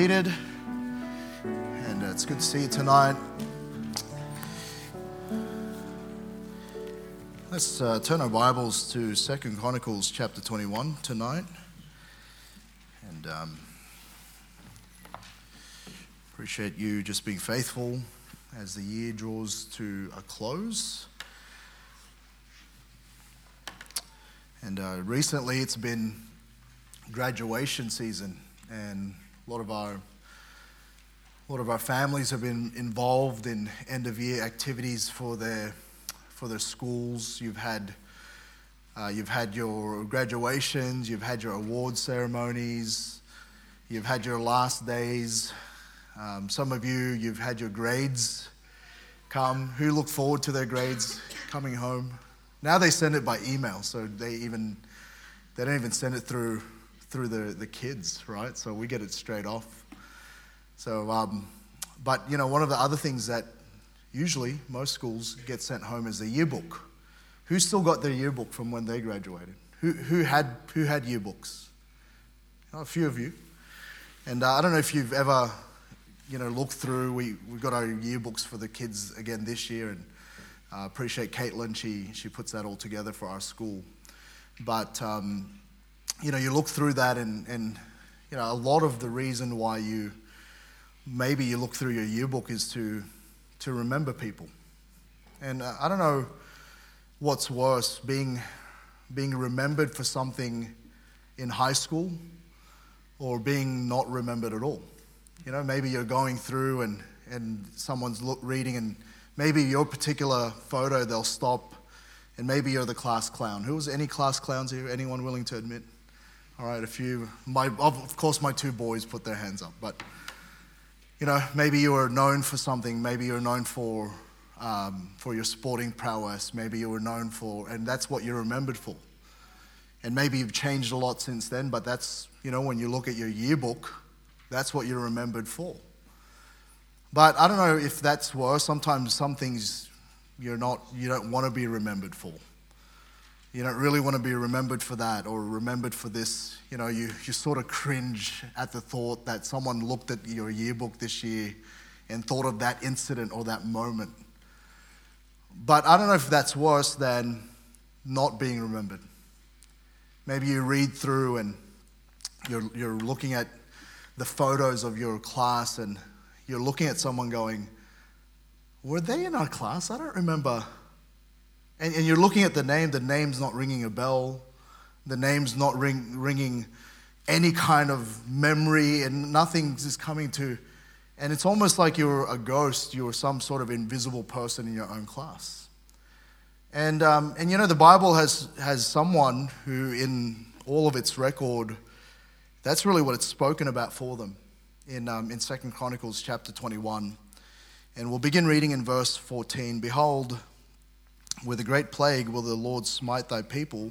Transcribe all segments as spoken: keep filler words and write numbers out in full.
seated, and uh, it's good to see you tonight. Let's uh, turn our Bibles to Second Chronicles chapter twenty-one tonight, and um, appreciate you just being faithful as the year draws to a close. And uh, recently it's been graduation season, and a lot of our a lot of our families have been involved in end of year activities for their for their schools. You've had uh, you've had your graduations, you've had your award ceremonies, you've had your last days. Um, some of you, you've had your grades come. Who look forward to their grades coming home? Now they send it by email, so they even they don't even send it through through the, the kids, right? So we get it straight off. So, um, but you know, one of the other things that usually most schools get sent home is the yearbook. Who still got their yearbook from when they graduated? Who who had who had yearbooks? Oh, a few of you. And uh, I don't know if you've ever, you know, looked through. We we got our yearbooks for the kids again this year, and I uh, appreciate Caitlin. She she puts that all together for our school. But um, you know, you look through that, and and you know, a lot of the reason why you maybe you look through your yearbook is to to remember people. And uh, I don't know what's worse, being being remembered for something in high school or being not remembered at all. You know, maybe you're going through and, and someone's look, reading, and maybe your particular photo, they'll stop, and maybe you're the class clown. Who was any class clowns here? Anyone willing to admit? All right, a few. My, of course, my two boys put their hands up, but you know, maybe you were known for something. Maybe you're known for um, for your sporting prowess. Maybe you were known for, and that's what you're remembered for. And maybe you've changed a lot since then, but that's, you know, when you look at your yearbook, that's what you're remembered for. But I don't know if that's worse. Sometimes some things you're not, you don't want to be remembered for. You don't really want to be remembered for that, or remembered for this. You know, you, you sort of cringe at the thought that someone looked at your yearbook this year and thought of that incident or that moment. But I don't know if that's worse than not being remembered. Maybe you read through and you're you're looking at the photos of your class, and you're looking at someone going, were they in our class? I don't remember. And, and you're looking at the name, the name's not ringing a bell. The name's not ring, ringing any kind of memory, and nothing is coming to, and it's almost like you're a ghost, you're some sort of invisible person in your own class. And um, and you know, the Bible has, has someone who, in all of its record, that's really what it's spoken about for them in um, in Second Chronicles chapter twenty-one. And we'll begin reading in verse fourteen. Behold, with a great plague will the Lord smite thy people,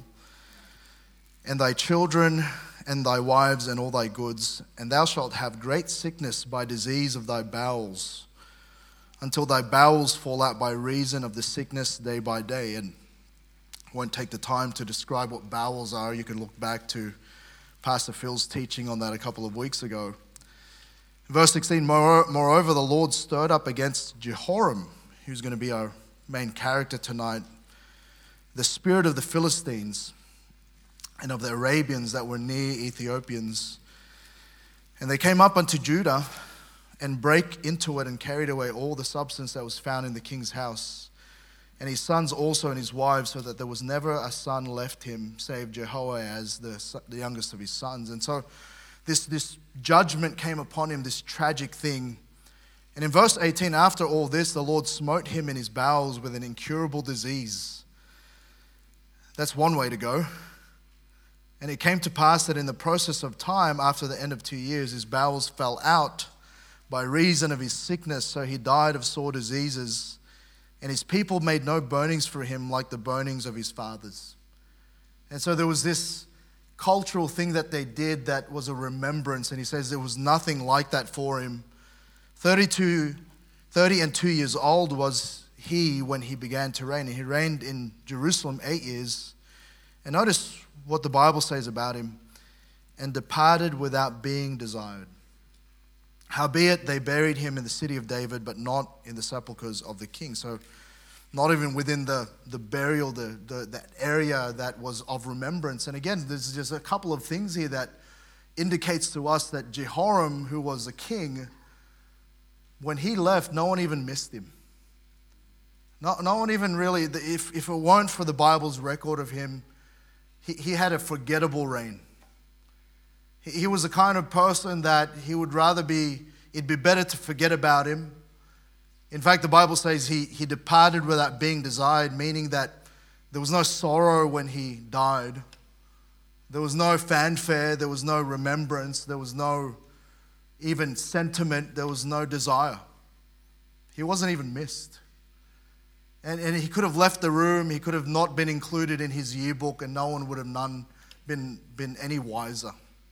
and thy children, and thy wives, and all thy goods, and thou shalt have great sickness by disease of thy bowels, until thy bowels fall out by reason of the sickness day by day. And I won't take the time to describe what bowels are. You can look back to Pastor Phil's teaching on that a couple of weeks ago. Verse sixteen, moreover, the Lord stirred up against Jehoram, who's going to be our main character tonight, the spirit of the Philistines and of the Arabians that were near Ethiopians. And they came up unto Judah and brake into it and carried away all the substance that was found in the king's house, and his sons also and his wives, so that there was never a son left him save Jehoahaz, the, the youngest of his sons. And so this, this judgment came upon him, this tragic thing. And in verse eighteen, after all this, the Lord smote him in his bowels with an incurable disease. That's one way to go. And it came to pass that in the process of time, after the end of two years, his bowels fell out by reason of his sickness, so he died of sore diseases. And his people made no burnings for him like the burnings of his fathers. And so there was this cultural thing that they did that was a remembrance, and he says there was nothing like that for him. thirty-two, thirty and two years old was he when he began to reign. And he reigned in Jerusalem eight years. And notice what the Bible says about him. And departed without being desired. Howbeit they buried him in the city of David, but not in the sepulchres of the king. So not even within the, the burial, the, the that area that was of remembrance. And again, there's just a couple of things here that indicates to us that Jehoram, who was a king, when he left, no one even missed him. No, no one even really, if, if it weren't for the Bible's record of him, he, he had a forgettable reign. He, he was the kind of person that he would rather be, it'd be better to forget about him. In fact, the Bible says he, he departed without being desired, meaning that there was no sorrow when he died. There was no fanfare, there was no remembrance, there was no even sentiment, there was no desire. He wasn't even missed. And, and he could have left the room, he could have not been included in his yearbook, and no one would have none been, been any wiser.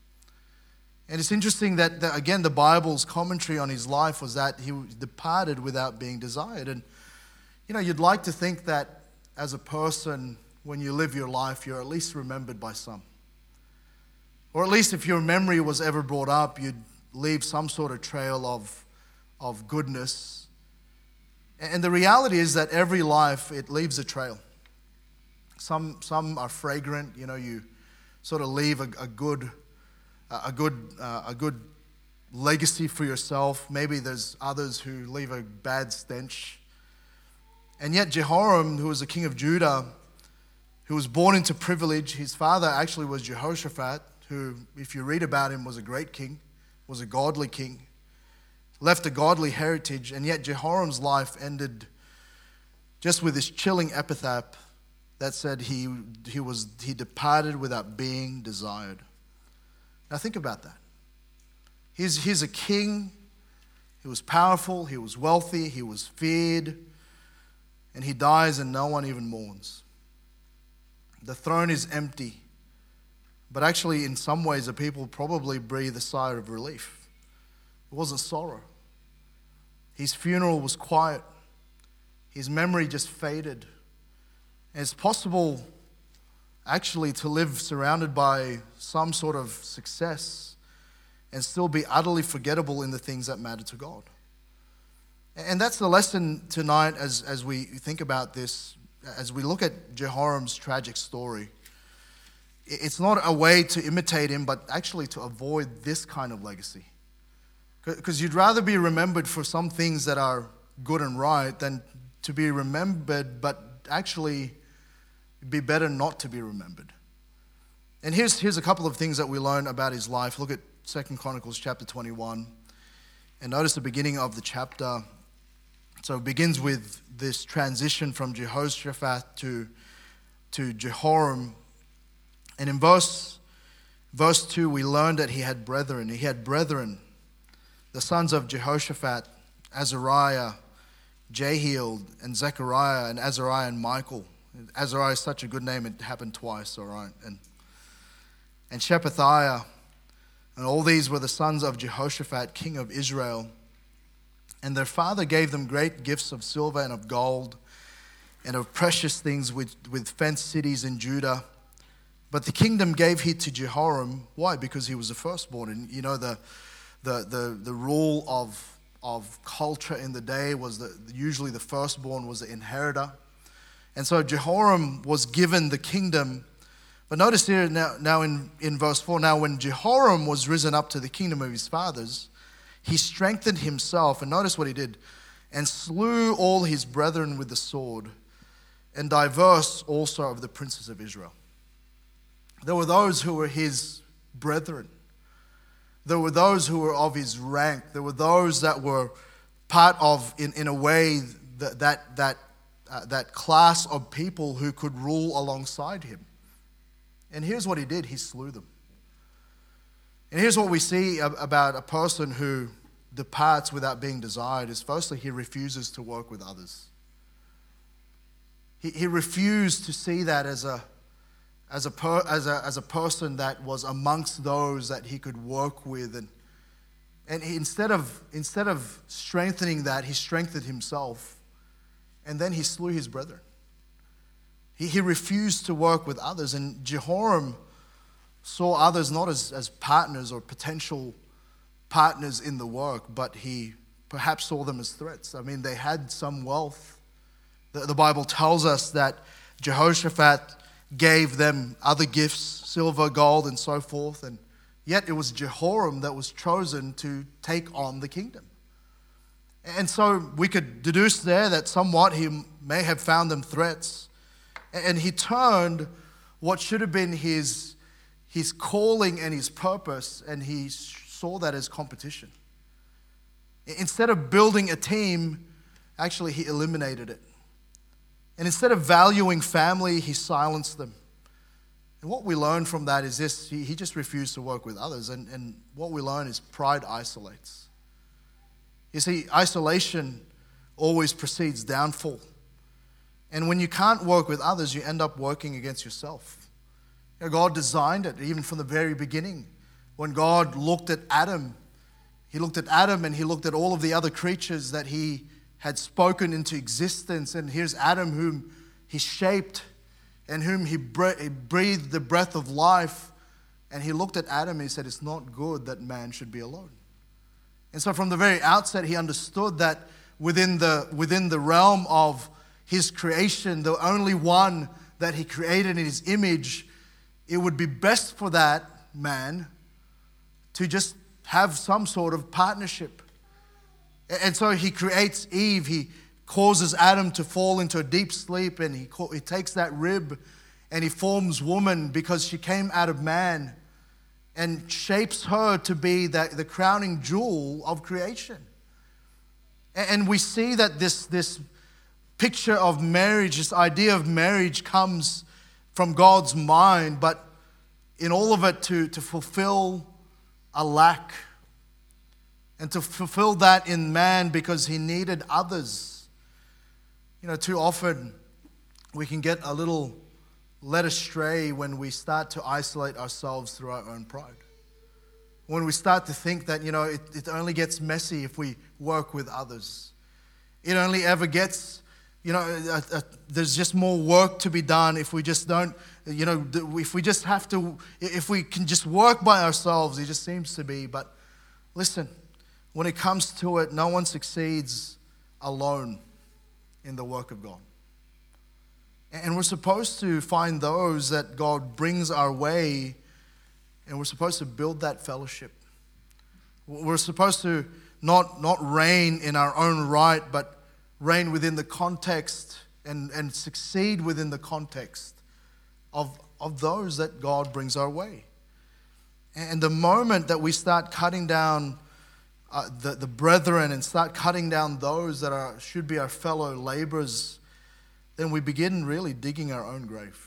And it's interesting that, that, again, the Bible's commentary on his life was that he departed without being desired. And, you know, you'd like to think that as a person, when you live your life, you're at least remembered by some. Or at least if your memory was ever brought up, you'd leave some sort of trail of, of goodness. And the reality is that every life, it leaves a trail. Some some are fragrant, you know, you sort of leave a, a good a good uh, a good legacy for yourself. Maybe there's others who leave a bad stench. And yet Jehoram, who was the king of Judah, who was born into privilege, his father actually was Jehoshaphat, who, if you read about him, was a great king, was a godly king, left a godly heritage, and yet Jehoram's life ended just with this chilling epitaph that said he he was he departed without being desired. Now think about that. He's, he's a king, he was powerful, he was wealthy, he was feared, and he dies and no one even mourns. The throne is empty, but actually in some ways the people probably breathe a sigh of relief. It wasn't sorrow. His funeral was quiet. His memory just faded. And it's possible actually to live surrounded by some sort of success and still be utterly forgettable in the things that matter to God. And that's the lesson tonight as, as we think about this, as we look at Jehoram's tragic story. It's not a way to imitate him, but actually to avoid this kind of legacy. Because you'd rather be remembered for some things that are good and right than to be remembered, but actually it'd be better not to be remembered. And here's, here's a couple of things that we learn about his life. Look at Second Chronicles chapter twenty-one and notice the beginning of the chapter. So it begins with this transition from Jehoshaphat to, to Jehoram. And in verse, verse two, we learned that he had brethren. He had brethren. The sons of Jehoshaphat, Azariah, Jehiel, and Zechariah, and Azariah and Michael. Azariah is such a good name, it happened twice, all right. And, and Shephatiah, and all these were the sons of Jehoshaphat, king of Israel. And their father gave them great gifts of silver and of gold, and of precious things with, with fenced cities in Judah. But the kingdom gave he to Jehoram. Why? Because he was the firstborn. And you know, the The, the, the rule of, of culture in the day was that usually the firstborn was the inheritor. And so Jehoram was given the kingdom. But notice here now, now in, in verse four, now when Jehoram was risen up to the kingdom of his fathers, he strengthened himself, and notice what he did, and slew all his brethren with the sword, and diverse also of the princes of Israel. There were those who were his brethren. There were those who were of his rank. There were those that were part of, in, in a way, that that that, uh, that class of people who could rule alongside him. And here's what he did. He slew them. And here's what we see about a person who departs without being desired is, firstly, he refuses to work with others. He, he refused to see that as a As a, per, as, a, as a person that was amongst those that he could work with. And, and he, instead of, instead of strengthening that, he strengthened himself. And then he slew his brethren. He, he refused to work with others. And Jehoram saw others not as, as partners or potential partners in the work, but he perhaps saw them as threats. I mean, they had some wealth. The, the Bible tells us that Jehoshaphat gave them other gifts, silver, gold, and so forth, and yet it was Jehoram that was chosen to take on the kingdom. And so we could deduce there that somewhat he may have found them threats. And he turned what should have been his, his calling and his purpose, and he saw that as competition. Instead of building a team, actually he eliminated it. And instead of valuing family, he silenced them. And what we learn from that is this: he, he just refused to work with others. And, and what we learn is pride isolates. You see, isolation always precedes downfall. And when you can't work with others, you end up working against yourself. You know, God designed it even from the very beginning. When God looked at Adam, he looked at Adam and he looked at all of the other creatures that he had spoken into existence. And here's Adam, whom he shaped and whom he breathed the breath of life. And he looked at Adam and he said, it's not good that man should be alone. And so from the very outset, he understood that within the, within the realm of his creation, the only one that he created in his image, it would be best for that man to just have some sort of partnership. And so he creates Eve. He causes Adam to fall into a deep sleep, and he, he takes that rib and he forms woman because she came out of man, and shapes her to be the, the crowning jewel of creation. And we see that this, this picture of marriage, this idea of marriage comes from God's mind, but in all of it to, to fulfill a lack. And to fulfill that in man because he needed others. You know, too often we can get a little led astray when we start to isolate ourselves through our own pride. When we start to think that, you know, it, it only gets messy if we work with others. It only ever gets, you know, a, a, there's just more work to be done if we just don't, you know, if we just have to, if we can just work by ourselves, it just seems to be. But listen, when it comes to it, no one succeeds alone in the work of God. And we're supposed to find those that God brings our way, and we're supposed to build that fellowship. We're supposed to not, not reign in our own right, but reign within the context and, and succeed within the context of, of those that God brings our way. And the moment that we start cutting down uh, the, the brethren and start cutting down those that are should be our fellow laborers, then we begin really digging our own grave.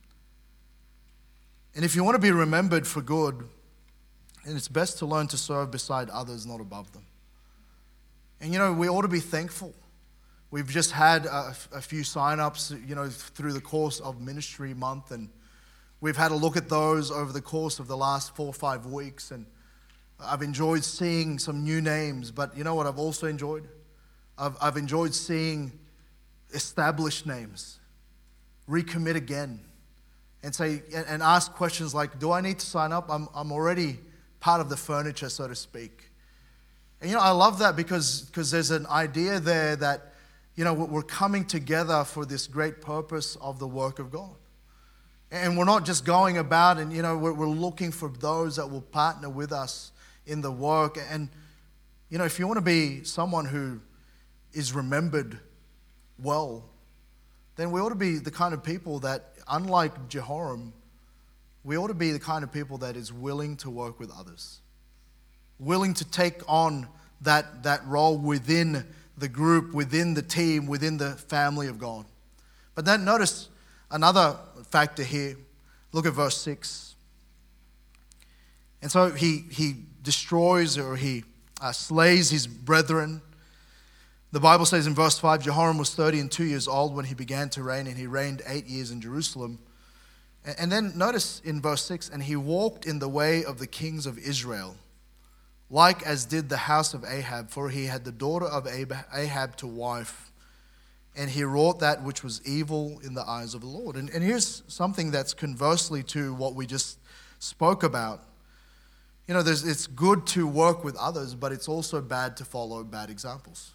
And if you want to be remembered for good, then it's best to learn to serve beside others, not above them. And you know, we ought to be thankful. We've just had a, a few sign-ups, you know, through the course of Ministry Month, and we've had a look at those over the course of the last four or five weeks, and I've enjoyed seeing some new names, but you know what I've also enjoyed? I've, I've enjoyed seeing established names recommit again and say and ask questions like, do I need to sign up? I'm I'm already part of the furniture, so to speak. And you know, I love that because because there's an idea there that, you know, we're coming together for this great purpose of the work of God. And we're not just going about and, you know, we're, we're looking for those that will partner with us in the work. And, you know, if you want to be someone who is remembered well, then we ought to be the kind of people that, unlike Jehoram, we ought to be the kind of people that is willing to work with others, willing to take on that, that role within the group, within the team, within the family of God. But then notice another factor here. Look at verse six. And so he, he destroys or he uh, slays his brethren. The Bible says in verse five, Jehoram was thirty and two years old when he began to reign, and he reigned eight years in Jerusalem. And then notice in verse six, and he walked in the way of the kings of Israel, like as did the house of Ahab, for he had the daughter of Ahab to wife, and he wrought that which was evil in the eyes of the Lord. And, and here's something that's conversely to what we just spoke about. You know, there's, it's good to work with others, but it's also bad to follow bad examples.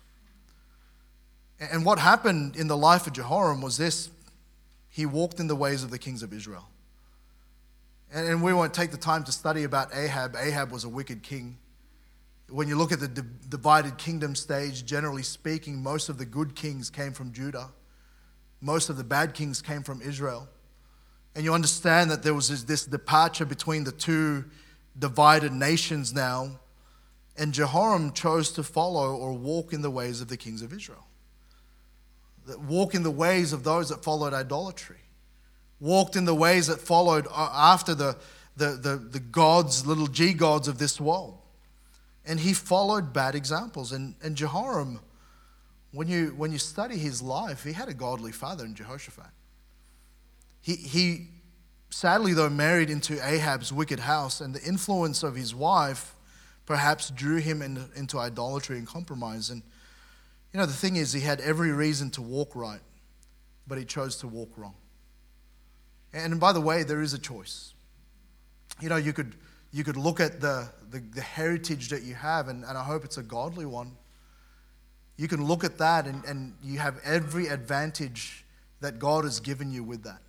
And what happened in the life of Jehoram was this: he walked in the ways of the kings of Israel. And we won't take the time to study about Ahab. Ahab was a wicked king. When you look at the divided kingdom stage, generally speaking, most of the good kings came from Judah. Most of the bad kings came from Israel. And you understand that there was this, this departure between the two divided nations now. And Jehoram chose to follow or walk in the ways of the kings of Israel. Walk in the ways of those that followed idolatry. Walked in the ways that followed after the, the, the, the gods, little g gods of this world. And he followed bad examples. And, and Jehoram, when you, when you study his life, he had a godly father in Jehoshaphat. He, he sadly, though, married into Ahab's wicked house, and the influence of his wife perhaps drew him into, into idolatry and compromise. And, you know, the thing is, he had every reason to walk right, but he chose to walk wrong. And by the way, there is a choice. You know, you could you could look at the, the, the heritage that you have, and, and I hope it's a godly one. You can look at that, and, and you have every advantage that God has given you with that.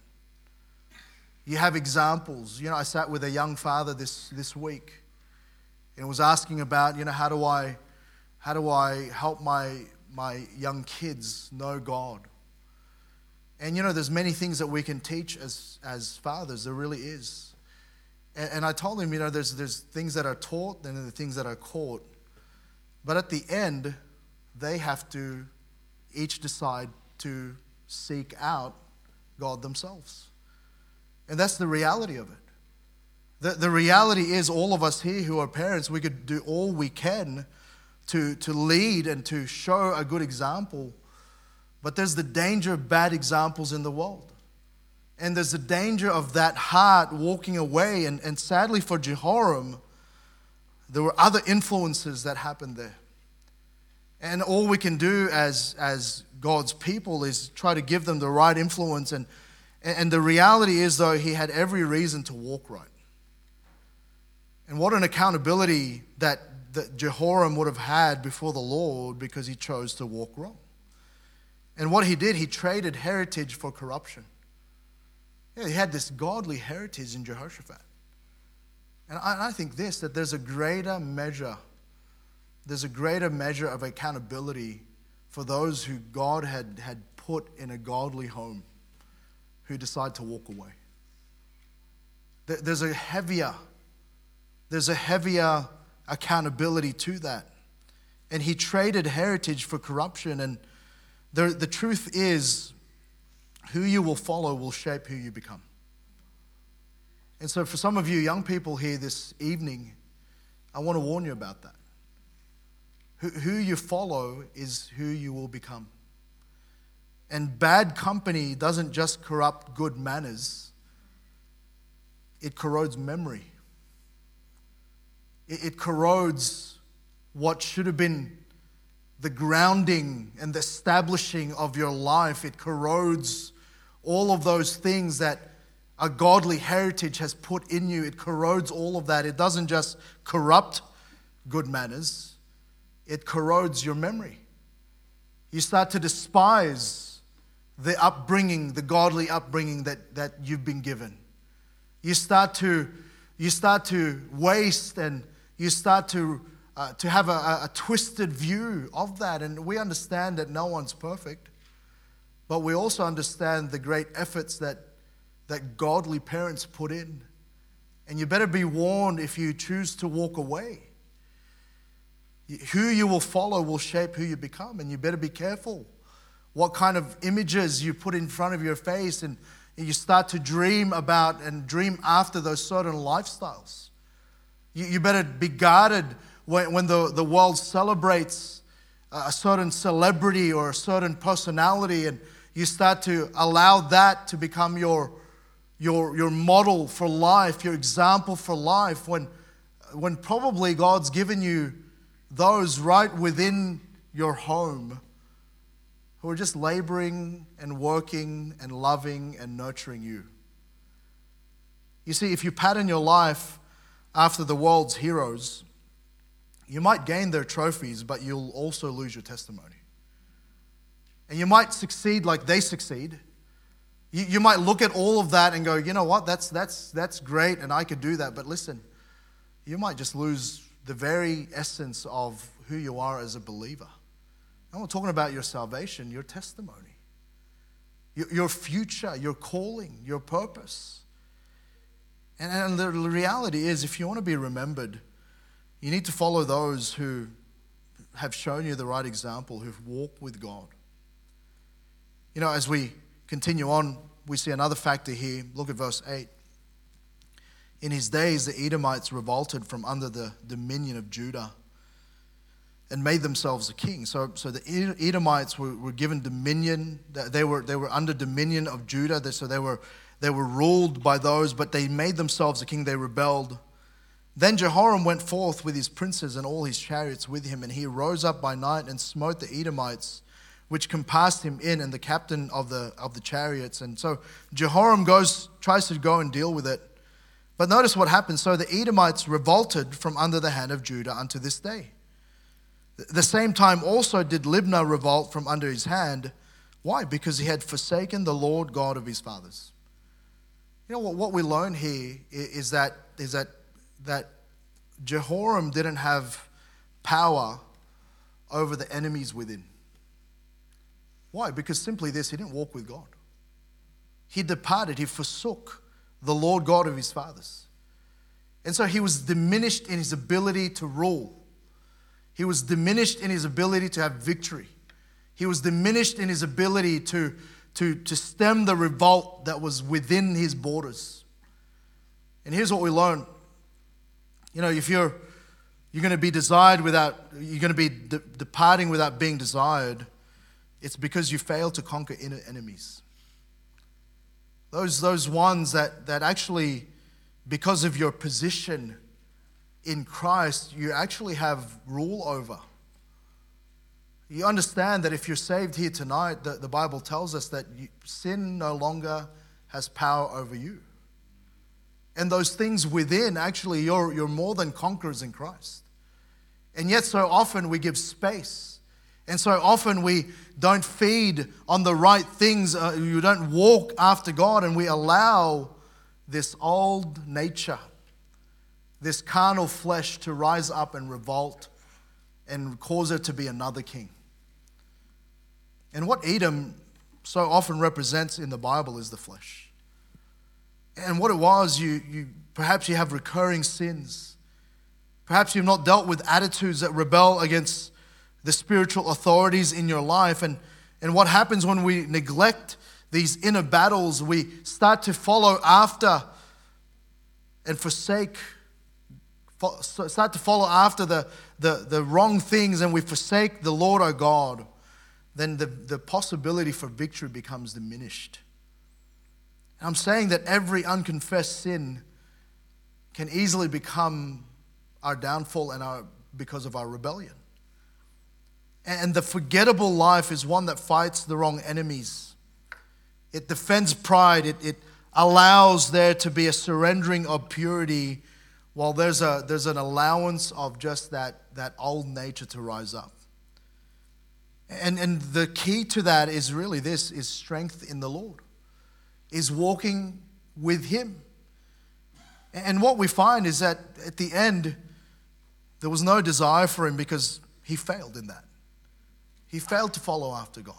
You have examples. You know, I sat with a young father this, this week and was asking about, you know, how do I how do I help my my young kids know God? And, you know, there's many things that we can teach as, as fathers. There really is. And, and I told him, you know, there's, there's things that are taught and there are things that are caught. But at the end, they have to each decide to seek out God themselves. And that's the reality of it. The, the reality is, all of us here who are parents, we could do all we can to, to lead and to show a good example. But there's the danger of bad examples in the world. And there's the danger of that heart walking away. And, and sadly for Jehoram, there were other influences that happened there. And all we can do as, as God's people is try to give them the right influence. And, and the reality is, though, he had every reason to walk right. And what an accountability that, that Jehoram would have had before the Lord because he chose to walk wrong. And what he did, he traded heritage for corruption. Yeah, he had this godly heritage in Jehoshaphat. And I, I think this, that there's a greater measure, there's a greater measure of accountability for those who God had, had put in a godly home who decide to walk away. There, there's a heavier, there's a heavier accountability to that. And he traded heritage for corruption. And The, the truth is, who you will follow will shape who you become. And so for some of you young people here this evening, I want to warn you about that. Who, who you follow is who you will become. And bad company doesn't just corrupt good manners. It corrodes memory. It, it corrodes what should have been the grounding and the establishing of your life. It corrodes all of those things that a godly heritage has put in you. It corrodes all of that. It doesn't just corrupt good manners. It corrodes your memory. You start to despise the upbringing, the godly upbringing that, that you've been given. You start to, you start to waste, and you start to Uh, to have a, a twisted view of that. And we understand that no one's perfect, but we also understand the great efforts that, that godly parents put in. And you better be warned if you choose to walk away. Who you will follow will shape who you become, and you better be careful what kind of images you put in front of your face, and you start to dream about and dream after those certain lifestyles. You, you better be guarded When, when the, the world celebrates a certain celebrity or a certain personality, and you start to allow that to become your, your, your model for life, your example for life, when, when probably God's given you those right within your home who are just laboring and working and loving and nurturing you. You see, if you pattern your life after the world's heroes, you might gain their trophies, but you'll also lose your testimony. And you might succeed like they succeed. You, you might look at all of that and go, you know what, that's, that's, that's great and I could do that. But listen, you might just lose the very essence of who you are as a believer. I'm not talking about your salvation, your testimony, your, your future, your calling, your purpose. And, and the reality is, if you want to be remembered, you need to follow those who have shown you the right example, who've walked with God. You know, as we continue on, we see another factor here. Look at verse eight. In his days, the Edomites revolted from under the dominion of Judah and made themselves a king. So, so the Edomites were, were given dominion. They were, they were under dominion of Judah. So they were, they were ruled by those, but they made themselves a king. They rebelled. Then Jehoram went forth with his princes and all his chariots with him, and he rose up by night and smote the Edomites, which compassed him in, and the captain of the of the chariots. And so Jehoram goes, tries to go and deal with it. But notice what happens. So the Edomites revolted from under the hand of Judah unto this day. The same time also did Libnah revolt from under his hand. Why? Because he had forsaken the Lord God of his fathers. You know what, what we learn here is that is that that Jehoram didn't have power over the enemies within. Why? Because simply this, he didn't walk with God. He departed, he forsook the Lord God of his fathers. And so he was diminished in his ability to rule. He was diminished in his ability to have victory. He was diminished in his ability to, to, to stem the revolt that was within his borders. And here's what we learn. You know, if you're you're going to be desired without, you're going to be de- departing without being desired, it's because you failed to conquer inner enemies. Those, those ones that, that actually, because of your position in Christ, you actually have rule over. You understand that if you're saved here tonight, the, the Bible tells us that you, sin no longer has power over you. And those things within, actually, you're, you're more than conquerors in Christ. And yet so often we give space. And so often we don't feed on the right things. Uh, you don't walk after God, and we allow this old nature, this carnal flesh to rise up and revolt and cause there to be another king. And what Edom so often represents in the Bible is the flesh. And what it was, you, you perhaps you have recurring sins. Perhaps you've not dealt with attitudes that rebel against the spiritual authorities in your life. And, and what happens when we neglect these inner battles, we start to follow after and forsake, start to follow after the, the, the wrong things, and we forsake the Lord our God, then the, the possibility for victory becomes diminished. And I'm saying that every unconfessed sin can easily become our downfall and our because of our rebellion. And the forgettable life is one that fights the wrong enemies. It defends pride. It, it allows there to be a surrendering of purity, while there's a there's an allowance of just that, that old nature to rise up. And, and the key to that is really this, is strength in the Lord, is walking with Him. And what we find is that at the end, there was no desire for him because he failed in that. He failed to follow after God.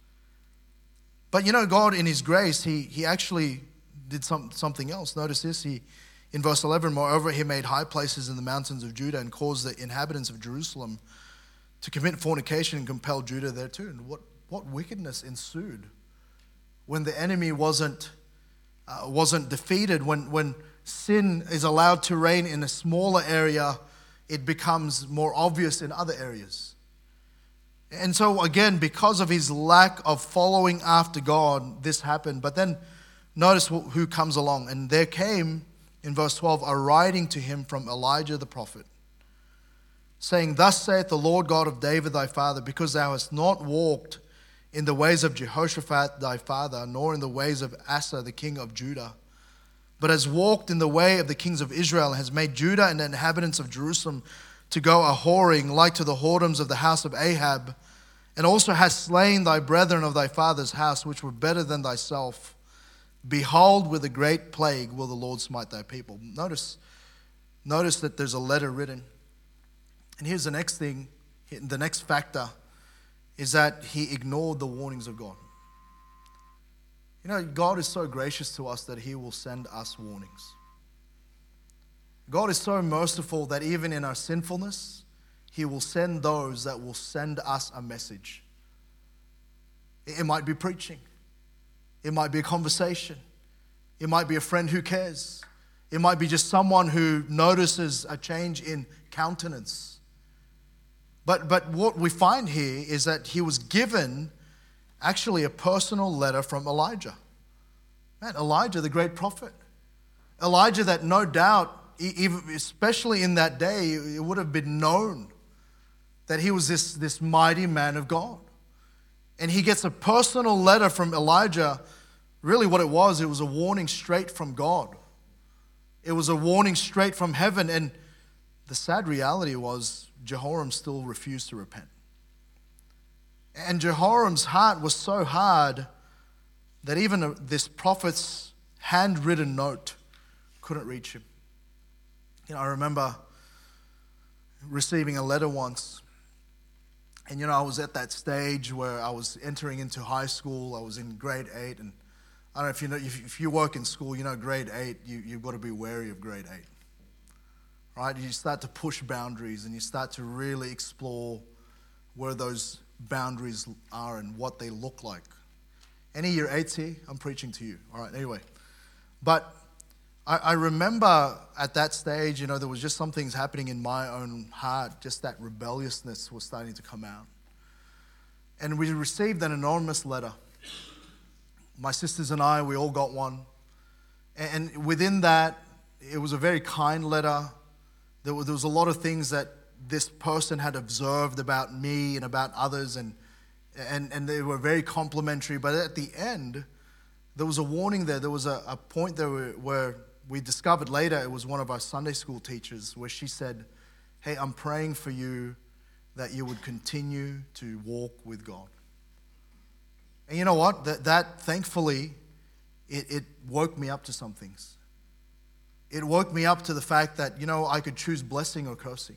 But you know, God in His grace, He, he actually did some, something else. Notice this, He in verse eleven, moreover, He made high places in the mountains of Judah and caused the inhabitants of Jerusalem to commit fornication and compel Judah thereto. And what, what wickedness ensued when the enemy wasn't, uh, wasn't defeated, when, when sin is allowed to reign in a smaller area, it becomes more obvious in other areas. And so again, because of his lack of following after God, this happened. But then notice who comes along. And there came, in verse twelve, a writing to him from Elijah the prophet, saying, Thus saith the Lord God of David thy father, because thou hast not walked in the ways of Jehoshaphat thy father, nor in the ways of Asa the king of Judah, but has walked in the way of the kings of Israel, and has made Judah and the inhabitants of Jerusalem to go a whoring like to the whoredoms of the house of Ahab, and also has slain thy brethren of thy father's house, which were better than thyself. Behold, with a great plague will the Lord smite thy people. Notice, notice that there's a letter written. And here's the next thing, the next factor, is that he ignored the warnings of God. You know, God is so gracious to us that he will send us warnings. God is so merciful that even in our sinfulness, he will send those that will send us a message. It might be preaching. It might be a conversation. It might be a friend who cares. It might be just someone who notices a change in countenance. But, but what we find here is that he was given actually a personal letter from Elijah. Man, Elijah, the great prophet. Elijah that no doubt, even especially in that day, it would have been known that he was this, this mighty man of God. And he gets a personal letter from Elijah. Really what it was, it was a warning straight from God. It was a warning straight from heaven. And the sad reality was Jehoram still refused to repent. And Jehoram's heart was so hard that even this prophet's handwritten note couldn't reach him. You know, I remember receiving a letter once. And, you know, I was at that stage where I was entering into high school. I was in grade eight. And I don't know if you know, if, if you work in school, you know, grade eight, you, you've got to be wary of grade eight. Right? You start to push boundaries and you start to really explore where those boundaries are and what they look like. Any year eights here? I'm preaching to you. All right, anyway. But I, I remember at that stage, you know, there was just some things happening in my own heart. Just that rebelliousness was starting to come out. And we received an anonymous letter. My sisters and I, we all got one. And within that, it was a very kind letter. There was, there was a lot of things that this person had observed about me and about others, and and and they were very complimentary. But at the end, there was a warning there. There was a, a point there where, where we discovered later it was one of our Sunday school teachers, where she said, "Hey, I'm praying for you that you would continue to walk with God." And you know what? That, that thankfully, it, it woke me up to some things. It woke me up to the fact that, you know, I could choose blessing or cursing.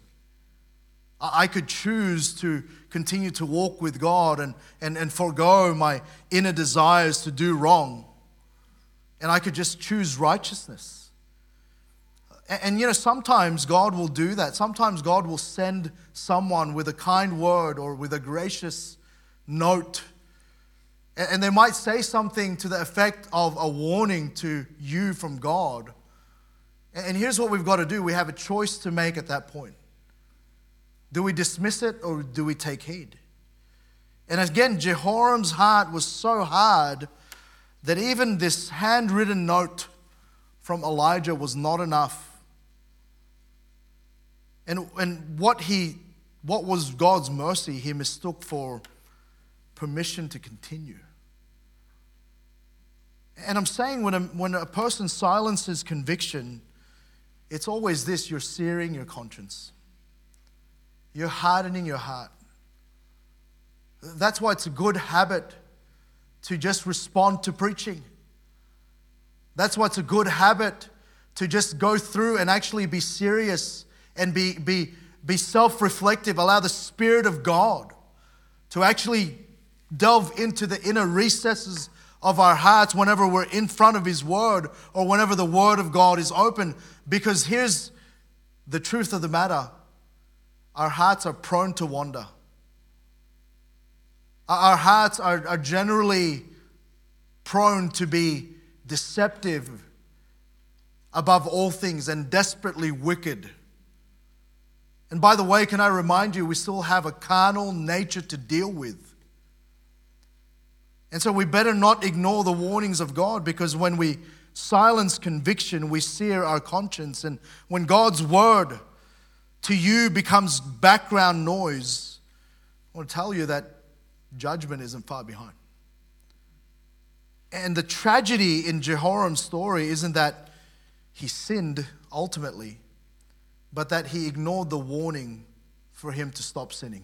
I could choose to continue to walk with God and, and, and forego my inner desires to do wrong. And I could just choose righteousness. And, and, you know, sometimes God will do that. Sometimes God will send someone with a kind word or with a gracious note. And, and they might say something to the effect of a warning to you from God. And here's what we've got to do. We have a choice to make at that point. Do we dismiss it or do we take heed? And again, Jehoram's heart was so hard that even this handwritten note from Elijah was not enough. And, and what he, what was God's mercy, he mistook for permission to continue. And I'm saying when a, when a person silences conviction, it's always this: you're searing your conscience. You're hardening your heart. That's why it's a good habit to just respond to preaching. That's why it's a good habit to just go through and actually be serious and be, be, be self-reflective. Allow the Spirit of God to actually delve into the inner recesses of our hearts whenever we're in front of His Word or whenever the Word of God is open. Because here's the truth of the matter. Our hearts are prone to wander. Our hearts are, are generally prone to be deceptive above all things and desperately wicked. And by the way, can I remind you, we still have a carnal nature to deal with. And so we better not ignore the warnings of God, because when we silence conviction, we sear our conscience. And when God's word to you becomes background noise, I want to tell you that judgment isn't far behind. And the tragedy in Jehoram's story isn't that he sinned ultimately, but that he ignored the warning for him to stop sinning.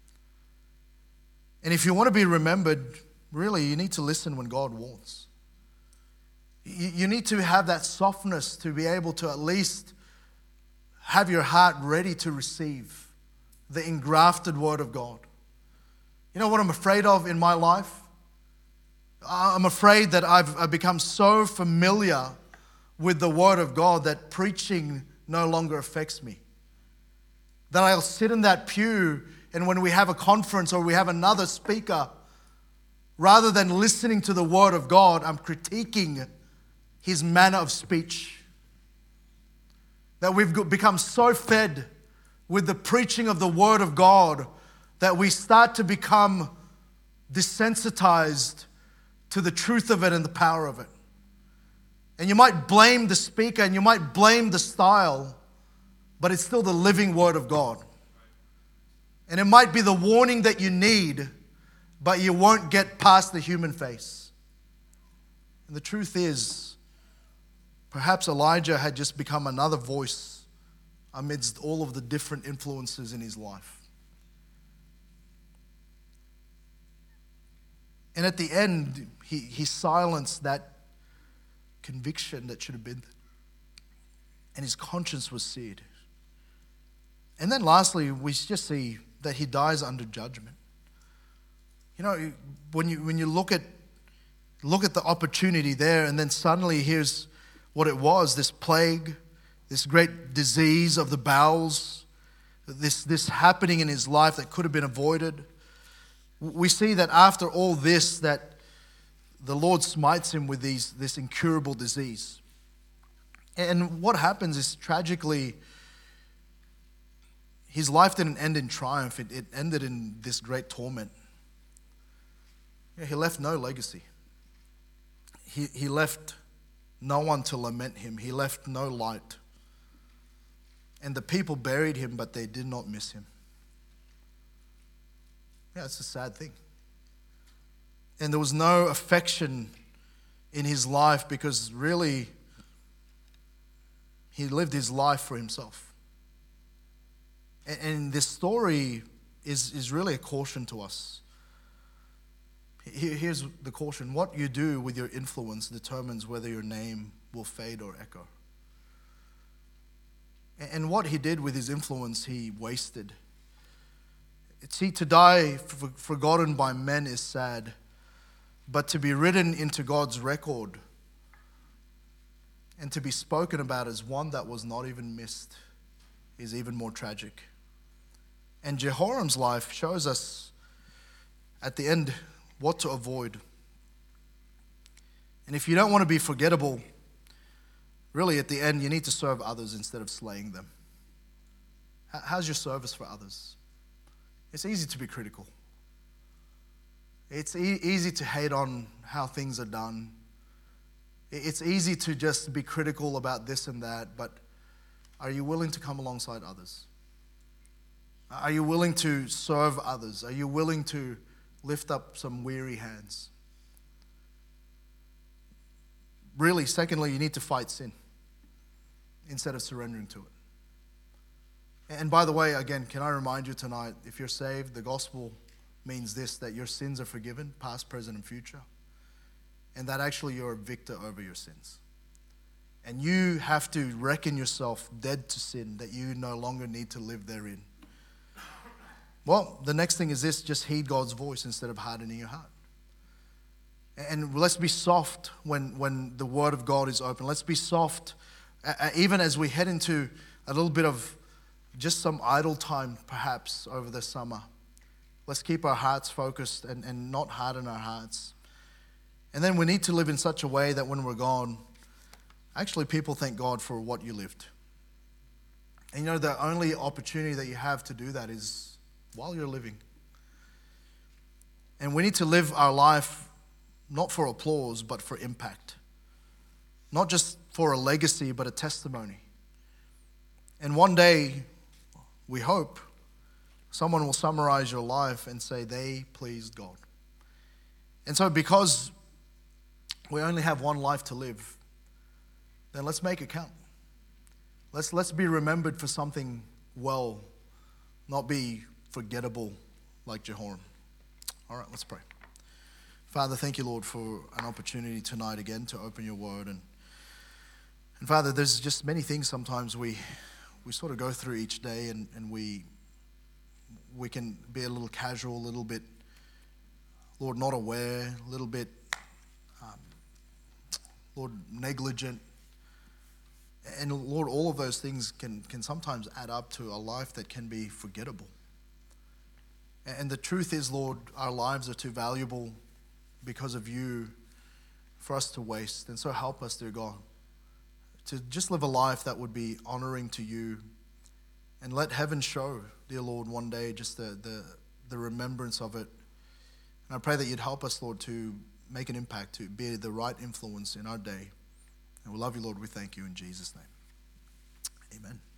And if you want to be remembered, really, you need to listen when God warns. You need to have that softness to be able to at least have your heart ready to receive the engrafted word of God. You know what I'm afraid of in my life? I'm afraid that I've, I've become so familiar with the word of God that preaching no longer affects me. That I'll sit in that pew, and when we have a conference or we have another speaker, rather than listening to the word of God, I'm critiquing his manner of speech. That we've become so fed with the preaching of the word of God that we start to become desensitized to the truth of it and the power of it. And you might blame the speaker and you might blame the style, but it's still the living word of God. And it might be the warning that you need, but you won't get past the human face. And the truth is, perhaps Elijah had just become another voice amidst all of the different influences in his life. And at the end, he, he silenced that conviction that should have been there. And his conscience was seared. And then lastly, we just see that he dies under judgment. You know, when you when you look at look at the opportunity there, and then suddenly here's what it was, this plague, this great disease of the bowels, this, this happening in his life that could have been avoided. We see that after all this, that the Lord smites him with these, this incurable disease. And what happens is, tragically, his life didn't end in triumph. It, it ended in this great torment. Yeah, he left no legacy. He, he left no one to lament him. He left no light. And the people buried him, but they did not miss him. Yeah, it's a sad thing. And there was no affection in his life, because really he lived his life for himself. And, and this story is, is really a caution to us. Here, here's the caution. What you do with your influence determines whether your name will fade or echo. And, and what he did with his influence, he wasted. See, to die for, forgotten by men is sad, but to be written into God's record and to be spoken about as one that was not even missed is even more tragic. And Jehoram's life shows us at the end what to avoid. And if you don't want to be forgettable, really at the end you need to serve others instead of slaying them. How's your service for others? It's easy to be critical. It's e- easy to hate on how things are done. It's easy to just be critical about this and that, but are you willing to come alongside others? Are you willing to serve others? Are you willing to lift up some weary hands? Really, secondly, you need to fight sin instead of surrendering to it. And by the way, again, can I remind you tonight, if you're saved, the gospel means this, that your sins are forgiven, past, present, and future, and that actually you're a victor over your sins. And you have to reckon yourself dead to sin, that you no longer need to live therein. Well, the next thing is this, just heed God's voice instead of hardening your heart. And let's be soft when, when the word of God is open. Let's be soft, uh, even as we head into a little bit of just some idle time, perhaps, over the summer. Let's keep our hearts focused and, and not harden our hearts. And then we need to live in such a way that when we're gone, actually people thank God for what you lived. And you know, the only opportunity that you have to do that is while you're living. And we need to live our life not for applause, but for impact. Not just for a legacy, but a testimony. And one day, we hope, someone will summarize your life and say they pleased God. And so because we only have one life to live, then let's make it count. Let's, let's be remembered for something well, not be forgettable like Jehoram. All right, let's pray. Father, thank you, Lord, for an opportunity tonight again to open your word. And, and Father, there's just many things sometimes we we sort of go through each day, and, and we we can be a little casual, a little bit, Lord, not aware, a little bit, um, Lord, negligent. And Lord, all of those things can, can sometimes add up to a life that can be forgettable. And the truth is, Lord, our lives are too valuable because of you for us to waste. And so help us, dear God, to just live a life that would be honoring to you, and let heaven show, dear Lord, one day just the, the, the remembrance of it. And I pray that you'd help us, Lord, to make an impact, to be the right influence in our day. And we love you, Lord. We thank you in Jesus' name. Amen.